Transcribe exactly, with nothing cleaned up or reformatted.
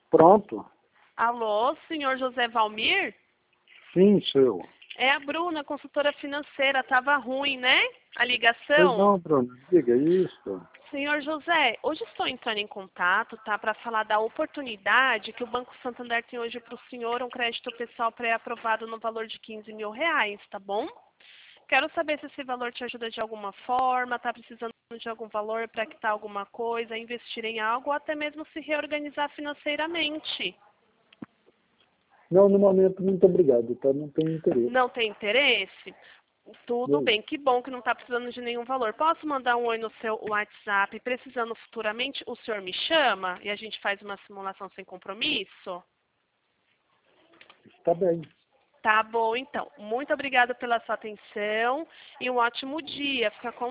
Pronto. Alô, senhor José Valmir? Sim, seu. É a Bruna, consultora financeira. Tava ruim, né? A Pois ligação? não, Bruno, diga isso. Senhor José, hoje estou entrando em contato, tá, para falar da oportunidade que o Banco Santander tem hoje para o senhor, um crédito pessoal pré-aprovado no valor de quinze mil reais, tá bom? Quero saber se esse valor te ajuda de alguma forma, tá precisando de algum valor para quitar alguma coisa, investir em algo ou até mesmo se reorganizar financeiramente. Não, no momento, muito obrigado, tá? Não tenho interesse. Não tem interesse? Tudo Não. bem, que bom que não está precisando de nenhum valor. Posso mandar um oi no seu WhatsApp? Precisando futuramente, o senhor me chama e a gente faz uma simulação sem compromisso? Está bem. Tá bom, então. Muito obrigada pela sua atenção e um ótimo dia. Fica com